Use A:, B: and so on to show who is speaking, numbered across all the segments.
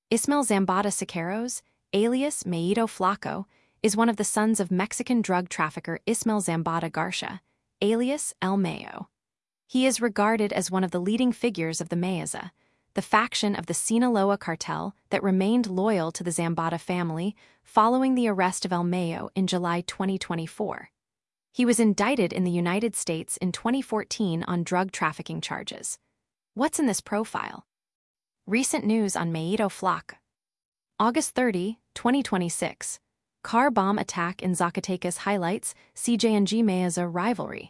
A: Ismael Zambada Siqueiros, alias Mayito Flaco, is one of the sons of Mexican drug trafficker Ismael Zambada Garcia, alias El Mayo. He is regarded as one of the leading figures of the Mayeza, the faction of the Sinaloa cartel that remained loyal to the Zambada family following the arrest of El Mayo in July 2024. He was indicted in the United States in 2014 on drug trafficking charges. What's in this profile? Recent news on Mayito Flaco. August 30, 2026. Car bomb attack in Zacatecas highlights CJNG Mayeza rivalry.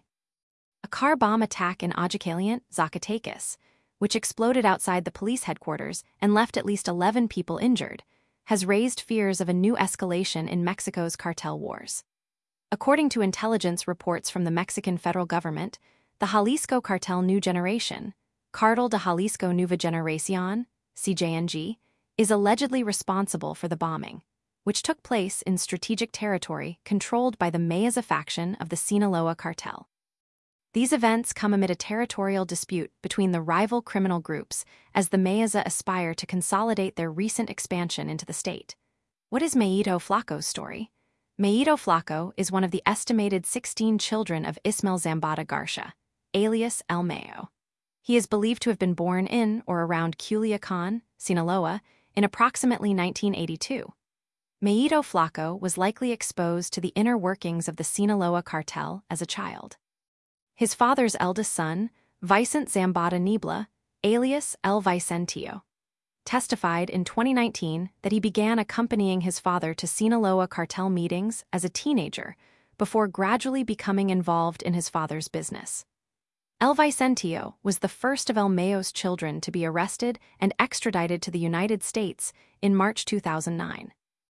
A: A car bomb attack in Aguascalientes, Zacatecas, which exploded outside the police headquarters and left at least 11 people injured, has raised fears of a new escalation in Mexico's cartel wars. According to intelligence reports from the Mexican federal government, the Jalisco Cartel New Generation, Cartel de Jalisco Nueva Generación, CJNG, is allegedly responsible for the bombing, which took place in strategic territory controlled by the Mayeza faction of the Sinaloa cartel. These events come amid a territorial dispute between the rival criminal groups as the Mayeza aspire to consolidate their recent expansion into the state. What is Mayito Flaco's story? Mayito Flaco is one of the estimated 16 children of Ismael Zambada Garcia, alias El Mayo. He is believed to have been born in or around Culiacan, Sinaloa, in approximately 1982. Mayito Flaco was likely exposed to the inner workings of the Sinaloa cartel as a child. His father's eldest son, Vicente Zambada Niebla, alias El Vicentillo, testified in 2019 that he began accompanying his father to Sinaloa cartel meetings as a teenager before gradually becoming involved in his father's business. El Vicentillo was the first of El Mayo's children to be arrested and extradited to the United States in March 2009.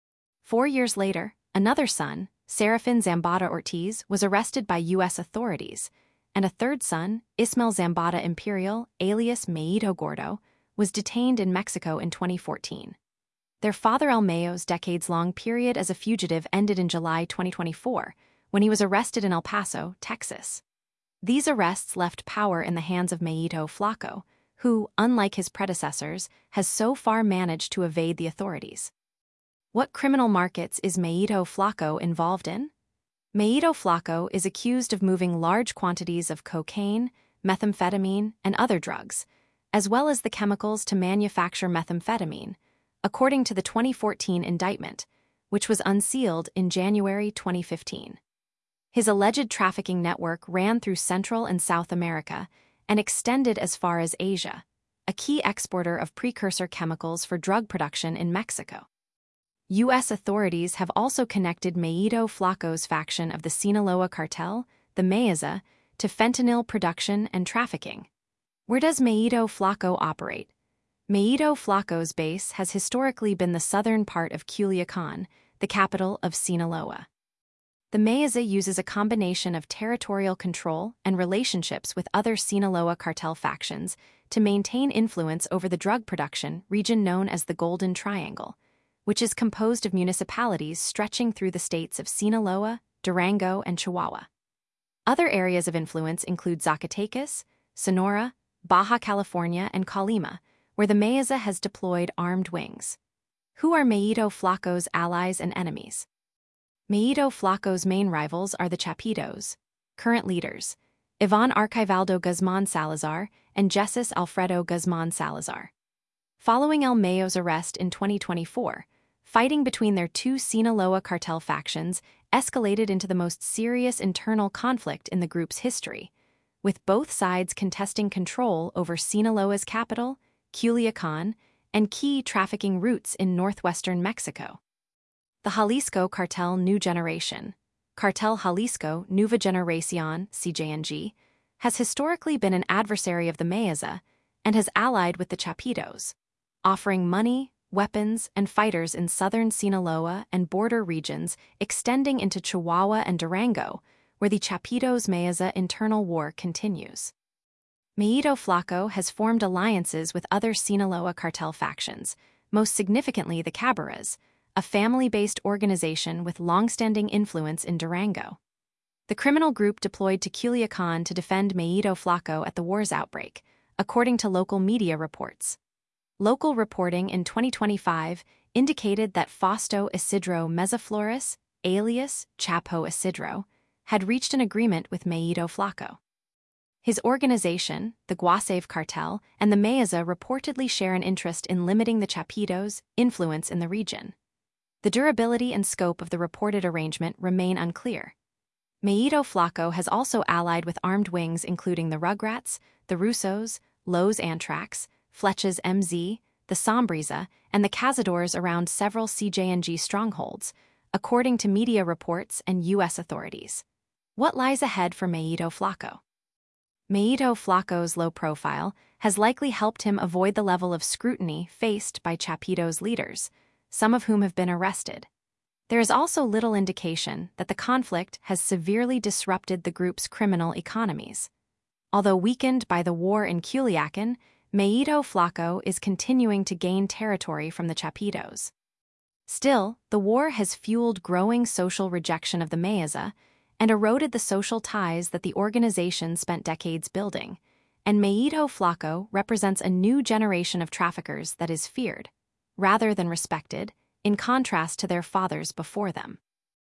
A: 4 years later, another son, Serafin Zambada Ortiz, was arrested by U.S. authorities, and a third son, Ismael Zambada Imperial, alias Mayito Gordo, was detained in Mexico in 2014. Their father El Mayo's decades-long period as a fugitive ended in July 2024, when he was arrested in El Paso, Texas. These arrests left power in the hands of Mayito Flaco, who, unlike his predecessors, has so far managed to evade the authorities. What criminal markets is Mayito Flaco involved in? Mayito Flaco is accused of moving large quantities of cocaine, methamphetamine, and other drugs, as well as the chemicals to manufacture methamphetamine, according to the 2014 indictment, which was unsealed in January 2015. His alleged trafficking network ran through Central and South America and extended as far as Asia, a key exporter of precursor chemicals for drug production in Mexico. U.S. authorities have also connected Mayito Flaco's faction of the Sinaloa cartel, the Mayeza, to fentanyl production and trafficking. Where does Mayito Flaco operate? Mayito Flaco's base has historically been the southern part of Culiacan, the capital of Sinaloa. The Mayeza uses a combination of territorial control and relationships with other Sinaloa cartel factions to maintain influence over the drug production region known as the Golden Triangle, which is composed of municipalities stretching through the states of Sinaloa, Durango, and Chihuahua. Other areas of influence include Zacatecas, Sonora, Baja California, and Colima, where the Mayeza has deployed armed wings. Who are Mayito Flaco's allies and enemies? Mayito Flaco's main rivals are the Chapitos, current leaders, Ivan Archivaldo Guzman Salazar and Jesus Alfredo Guzman Salazar. Following El Mayo's arrest in 2024, fighting between their two Sinaloa cartel factions escalated into the most serious internal conflict in the group's history, with both sides contesting control over Sinaloa's capital, Culiacan, and key trafficking routes in northwestern Mexico. The Jalisco Cartel New Generation, Cartel Jalisco Nueva Generación, CJNG, has historically been an adversary of the Mayeza and has allied with the Chapitos, offering money, weapons, and fighters in southern Sinaloa and border regions extending into Chihuahua and Durango, where the Chapitos-Mayeza internal war continues. Mayito Flaco has formed alliances with other Sinaloa cartel factions, most significantly the Cabaras, a family-based organization with long-standing influence in Durango. The criminal group deployed to Culiacan to defend Mayito Flaco at the war's outbreak, according to local media reports. Local reporting in 2025 indicated that Fausto Isidro Mezaflores, alias Chapo Isidro, had reached an agreement with Maito Flaco. His organization, the Guasave Cartel, and the Meza reportedly share an interest in limiting the Chapitos' influence in the region. The durability and scope of the reported arrangement remain unclear. Maito Flaco has also allied with armed wings including the Rugrats, the Russos, Los Antrax, Fletches MZ, the Sombrisa, and the Cazadores around several CJNG strongholds, according to media reports and U.S. authorities. What lies ahead for Maito Flaco? Maito Flaco's low profile has likely helped him avoid the level of scrutiny faced by Chapitos leaders, some of whom have been arrested. There is also little indication that the conflict has severely disrupted the group's criminal economies. Although weakened by the war in Culiacan, Maito Flaco is continuing to gain territory from the Chapitos. Still, the war has fueled growing social rejection of the Meza and eroded the social ties that the organization spent decades building, and Maito Flaco represents a new generation of traffickers that is feared, rather than respected, in contrast to their fathers before them.